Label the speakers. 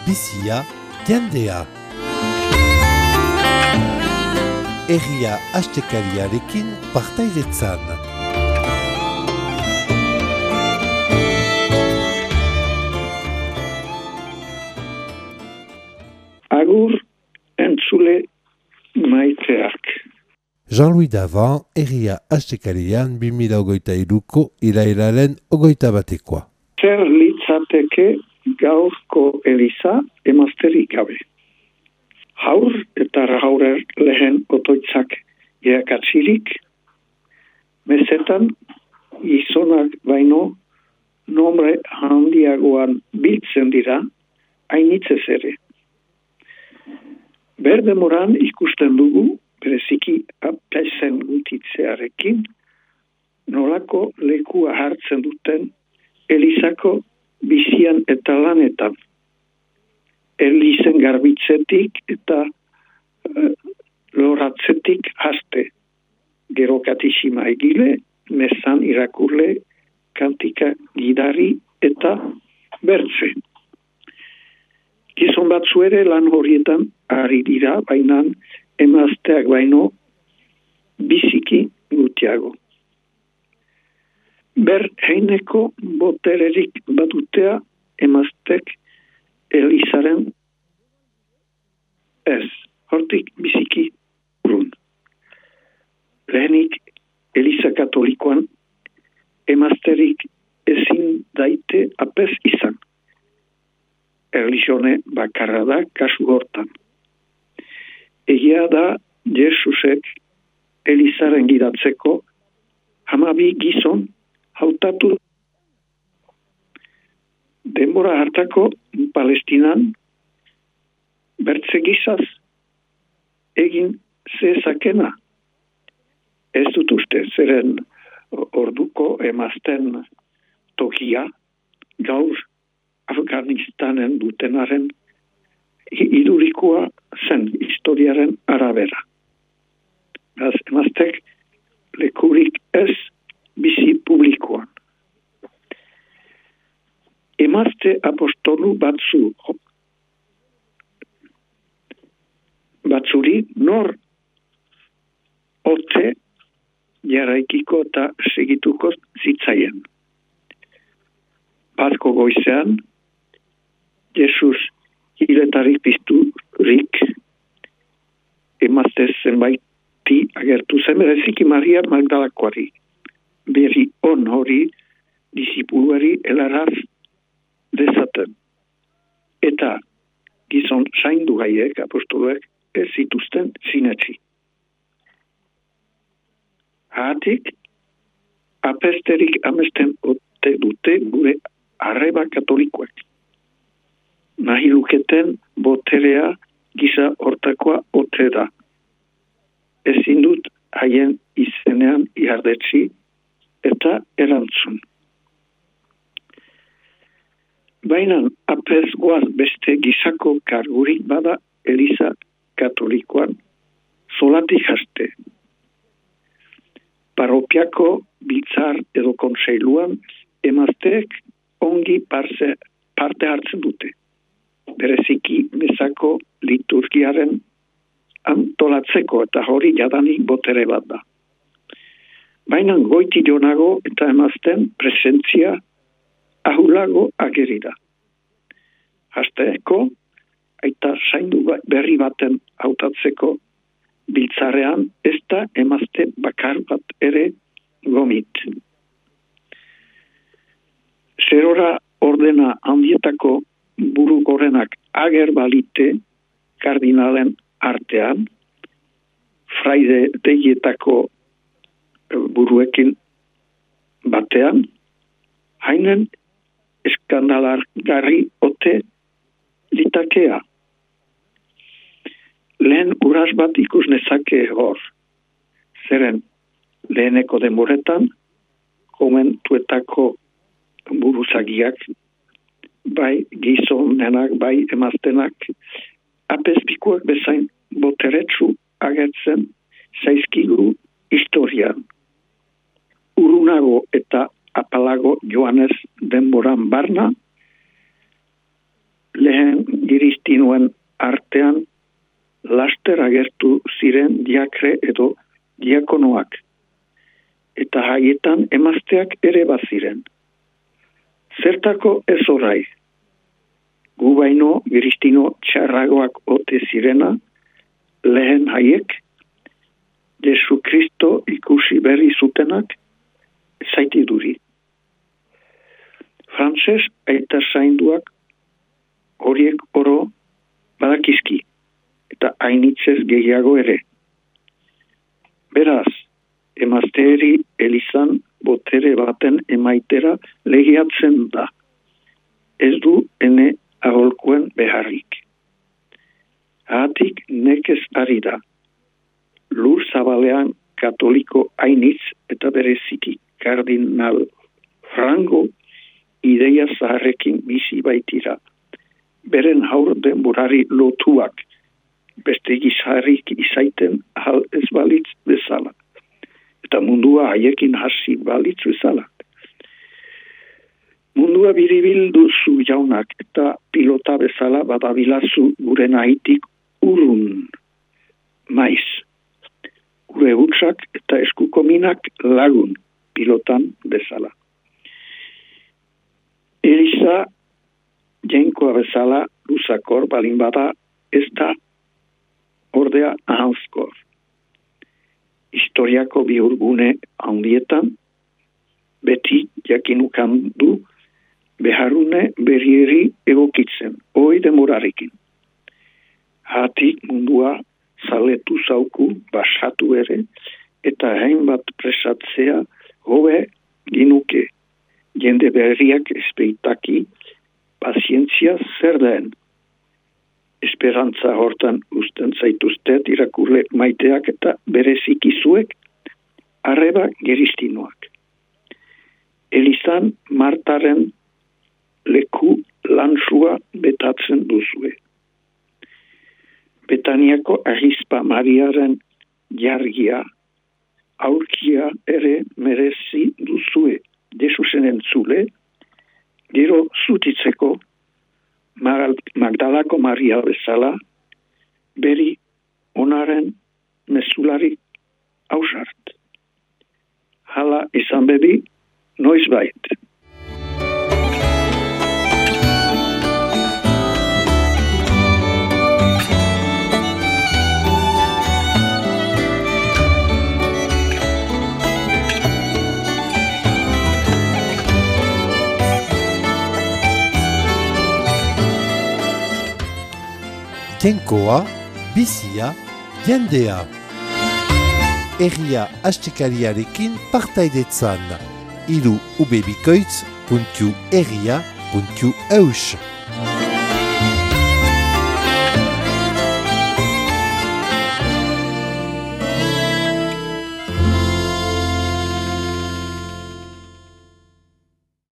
Speaker 1: bizia, jendea. Herria astekariarekin partaidetzan.
Speaker 2: Agur entzule maiteak.
Speaker 1: Jean-Louis Davant, Herria astekarian 2023ko irailaren 21.
Speaker 2: Zer litzateke gaurko eliza emazterik gabe. Haur eta haurer lehen otoitzak irakatzirik, mesetan gizonak baino nombre handiagoan biltzen dira, hainitzez ere. Berdemoran ikusten dugu, bereziki apesen gutitzearekin, nolako lekua hartzen duten elizako bizian eta lanetan. Elizen garbitzetik eta loratzetik haste. Gero katixima egile, mezan irakurle, kantika gidari eta bertze. Gizon batzu ere lan horietan ari dira, baina emazteak baino biziki gutiago. Ber heineko botererik badutea emaztek elizaren ez, hortik biziki urun. Lehenik eliza katolikoan emazterik ezin daite apez izan. Erlizione bakarra da kasu hortan. Egia da Jesusek elizaren gidatzeko 12 gizon hautatu. Denbora hartako Palestinan bertze gizaz egin zezakena. Ez dut uste, zeren orduko emazten tokia gaur Afganistanen dutenaren idurikoa zen historiaren arabera. Az emaztek lekurik ez bizi publikoan. Emazte apostolu batzuri nor ote jaraikiko eta segituko zitzaien. Pasko goizean, Jesus hiletarik pizturik emazte zenbaiti agertu zen, bereziki Maria Magdalakoari. Berri on hori disipuluari helaraz dezaten. Eta gizon zaindu gaiek, apostoluek, ez zituzten sinetsi. Hatik, apesterik amesten ote dute gure arreba katolikoak. Nahi luketen boterea giza hortakoa ote da. Ezin dut haien izenean ihardetzi eta erantzun. Baina apez goaz beste gizako kargurik bada eliza katolikoan zolatik haste. Parrokiako biltzar edo kontseiluan emazteek ongi parte hartzen dute. Bereziki mezako liturgiaren antolatzeko eta hori jadanik botere bat da. Baina goiti jonago eta emazten presentzia ahulago agerida. Hasteko, aita zaindu berri baten hautatzeko biltzarean ez da emazte bakar bat ere gomit. Zerora ordena handietako buru gorenak ager balite kardinalen artean, fraide deietako buruekin batean, hainen eskandalargarri ote litakea. Lehen uraz bat ikus nezake hor. Zeren leheneko denboretan, komentuetako buruzagiak, bai gizonenak, bai emaztenak, apezpikuak bezain boteretsu agertzen zaizkigu historian. Urunago eta apalago joanez denboran barna, lehen giristinuen artean laster agertu ziren diakre edo diakonoak, eta haietan emazteak ere baziren. Zertako ez orai, gu baino giristino txarragoak ote zirena, lehen haiek, Jesu Kristo ikusi berri zutenak, zaitiduri. Frantses aita zainduak horiek oro badakizki, eta hainitzez gehiago ere. Beraz, emazteeri elizan botere baten emaitera legiatzen da. Ez du ene aholkuen beharrik. Hatik nekez ari da. Lur zabalean katoliko hainitz eta bereziki kardinal Frango ideia zaharrekin bizi baitira. Beren haur denborari lotuak, beste gizarrik izaiten ahal ez balitz bezala. Eta mundua haiekin hasi balitz bezala. Mundua biribildu zu jaunak eta pilota bezala badabilazu gure nahitik urrun. Maiz, gure hutsak eta eskukominak lagun pilotan bezala. Eliza jenkoa bezala luzakor balin bada ez da ordea ahanzkor. Historiako bihurgune handietan beti jakinukan du beharune berrieri egokitzen, hoi demorarikin. Hatik mundua zaletu zauku basatu ere eta hainbat presatzea hobe ginuke. Jende berriak espeitaki pazientzia zer den. Esperantza hortan usten zaituztet irakurle maiteak eta berezikizuek arreba geristinoak. Elizan Martaren leku lantsua betatzen duzue. Betaniako ahispa Mariaren jargia, aurkia ere merezi duzue. Jesusen entzule, gero zutitzeko Magdalako Maria bezala, beri onaren mesulari ausart. Hala izan bebi, noiz bait.
Speaker 1: Jenkoa, bizia, jendea. Herria astekariarekin partaidetzan. Ubebikoitz.herria.eus